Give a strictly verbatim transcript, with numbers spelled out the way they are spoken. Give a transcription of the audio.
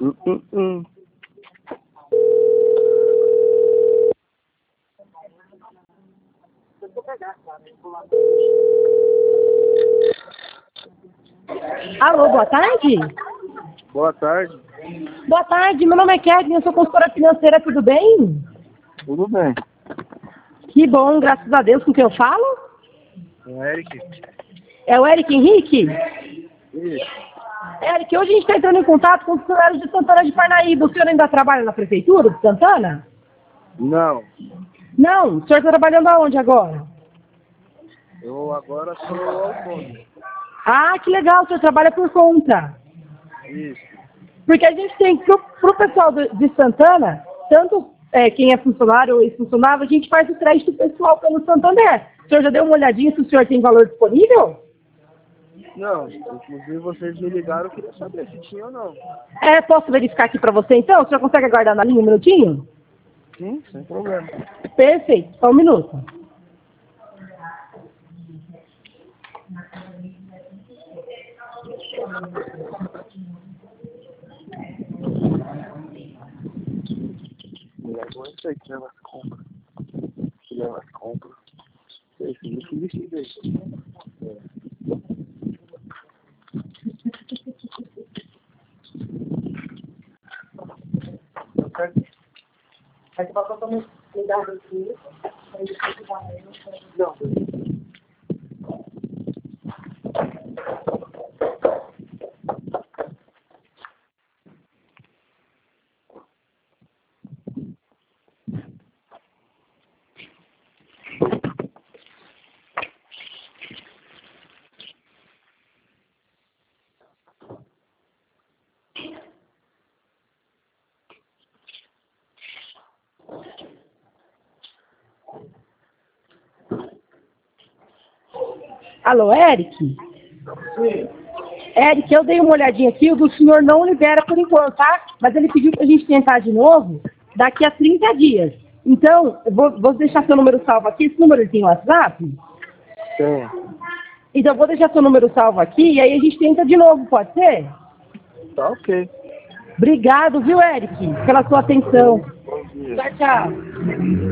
Hum, hum, hum. Alô, boa tarde? Boa tarde. Boa tarde, meu nome é Kevin, eu sou consultora financeira, tudo bem? Tudo bem? Que bom, graças a Deus, com quem eu falo? O Eric? É o Eric Henrique? Isso. Eric, hoje a gente está entrando em contato com os funcionários de Santana de Parnaíba. O senhor ainda trabalha na prefeitura de Santana? Não. Não, o senhor está trabalhando aonde agora? Eu agora sou autônomo. Ah, que legal, o senhor trabalha por conta. Isso. Porque a gente tem, pro, pro pessoal do- de Santana, tanto é, quem é funcionário ou ex-funcionário, a gente faz o crédito pessoal pelo Santander. O senhor já deu uma olhadinha se o senhor tem valor disponível? Não, inclusive vocês me ligaram, eu queria saber se tinha ou não. É, posso verificar aqui para você então? O senhor consegue aguardar na linha um minutinho? Sim, sem problema. Perfeito, só um minuto. Agora é isso aí que leva as compras. Que leva as compras. É isso, isso, isso, isso. Daqui para também ligar aqui. Não. Alô, Eric? Sim. Eric, eu dei uma olhadinha aqui, o do senhor não libera por enquanto, tá? Mas ele pediu pra gente tentar de novo daqui a trinta dias. Então, eu vou, vou deixar seu número salvo aqui. Esse número tem WhatsApp? Tem. Então, eu vou deixar seu número salvo aqui e aí a gente tenta de novo, pode ser? Tá ok. Obrigado, viu, Eric, pela sua atenção. Bom dia. Tchau, tchau.